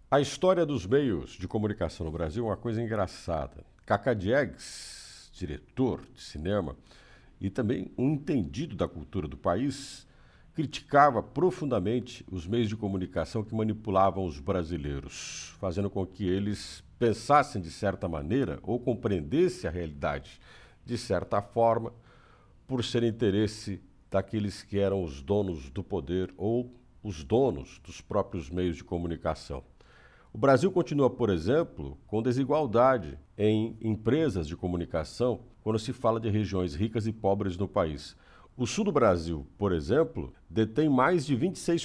A história dos meios de comunicação no Brasil é uma coisa engraçada. Cacá Diegues, diretor de cinema e também um entendido da cultura do país, criticava profundamente os meios de comunicação que manipulavam os brasileiros, fazendo com que eles pensassem de certa maneira ou compreendessem a realidade de certa forma, por ser interesse daqueles que eram os donos do poder ou os donos dos próprios meios de comunicação. O Brasil continua, por exemplo, com desigualdade em empresas de comunicação quando se fala de regiões ricas e pobres no país. O sul do Brasil, por exemplo, detém mais de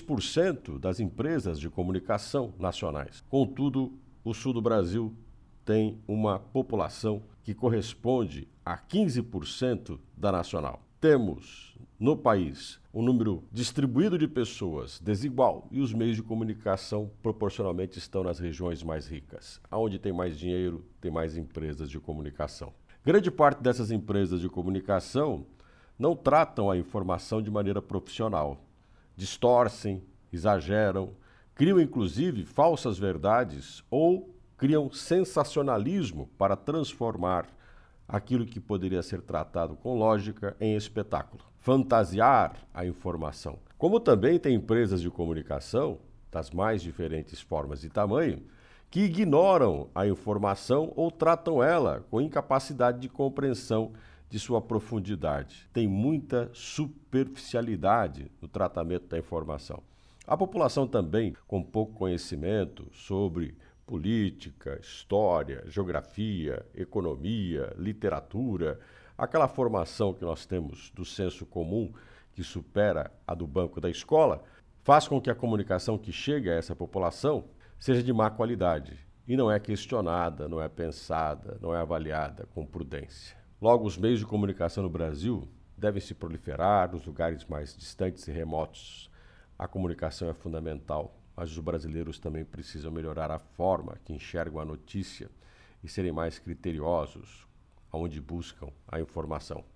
26% das empresas de comunicação nacionais. Contudo, o sul do Brasil tem uma população que corresponde a 15% da nacional. Temos no país um número distribuído de pessoas desigual e os meios de comunicação proporcionalmente estão nas regiões mais ricas. Onde tem mais dinheiro, tem mais empresas de comunicação. Grande parte dessas empresas de comunicação não tratam a informação de maneira profissional. Distorcem, exageram, criam inclusive falsas verdades ou criam sensacionalismo para transformar aquilo que poderia ser tratado com lógica em espetáculo. Fantasiar a informação. Como também tem empresas de comunicação, das mais diferentes formas e tamanho, que ignoram a informação ou tratam ela com incapacidade de compreensão de sua profundidade. Tem muita superficialidade no tratamento da informação. A população também, com pouco conhecimento sobre política, história, geografia, economia, literatura, aquela formação que nós temos do senso comum que supera a do banco da escola, faz com que a comunicação que chega a essa população seja de má qualidade e não é questionada, não é pensada, não é avaliada com prudência. Logo, os meios de comunicação no Brasil devem se proliferar nos lugares mais distantes e remotos. A comunicação é fundamental, mas os brasileiros também precisam melhorar a forma que enxergam a notícia e serem mais criteriosos onde buscam a informação.